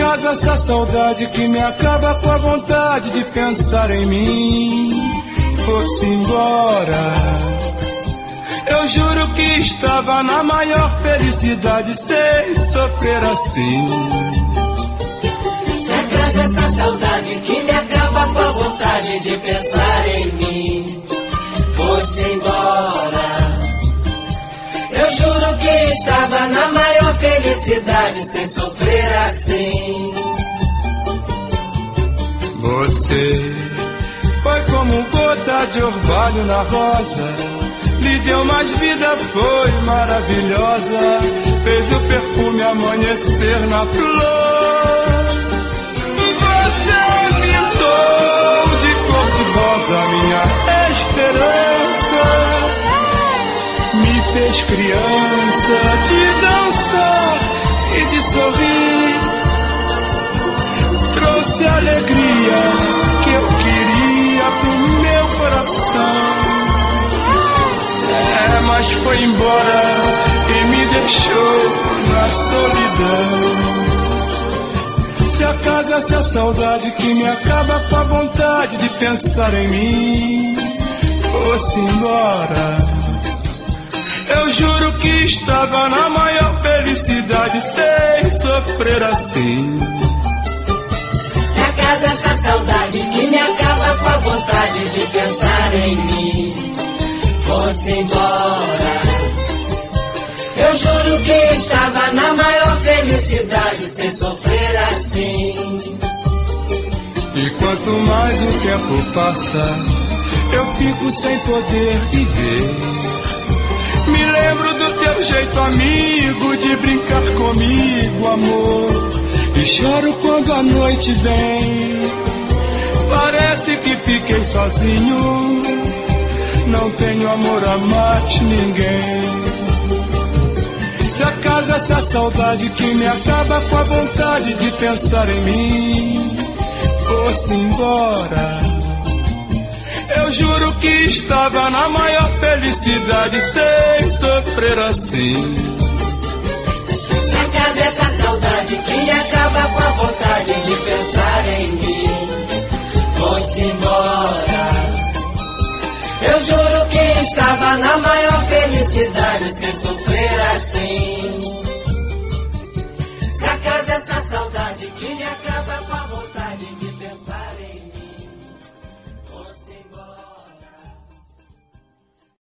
acaso essa saudade que me acaba com a vontade de pensar em mim fosse embora, eu juro que estava na maior felicidade sem sofrer assim. Se acaso essa saudade que me acaba com a vontade de pensar em mim fosse embora, eu juro que estava na maior felicidade sem sofrer assim. Você foi como gota de orvalho na rosa, lhe deu mais vida, foi maravilhosa, fez o perfume amanhecer na flor. Você pintou de cor de rosa minha esperança, me fez criança de dançar e de sorrir, trouxe a alegria que eu queria pro meu coração. Mas foi embora e me deixou na solidão. Se acaso essa saudade que me acaba com a vontade de pensar em mim fosse embora, eu juro que estava na maior felicidade sem sofrer assim. Se acaso essa saudade que me acaba com a vontade de pensar em mim fosse embora, eu juro que estava na maior felicidade sem sofrer assim. E quanto mais o tempo passa, eu fico sem poder viver. Me lembro do teu jeito amigo de brincar comigo, amor, e choro quando a noite vem. Parece que fiquei sozinho, não tenho amor a mais ninguém. Se acaso essa saudade que me acaba com a vontade de pensar em mim fosse embora, eu juro que estava na maior felicidade sem sofrer assim. Se acaso essa saudade que me acaba com a vontade de pensar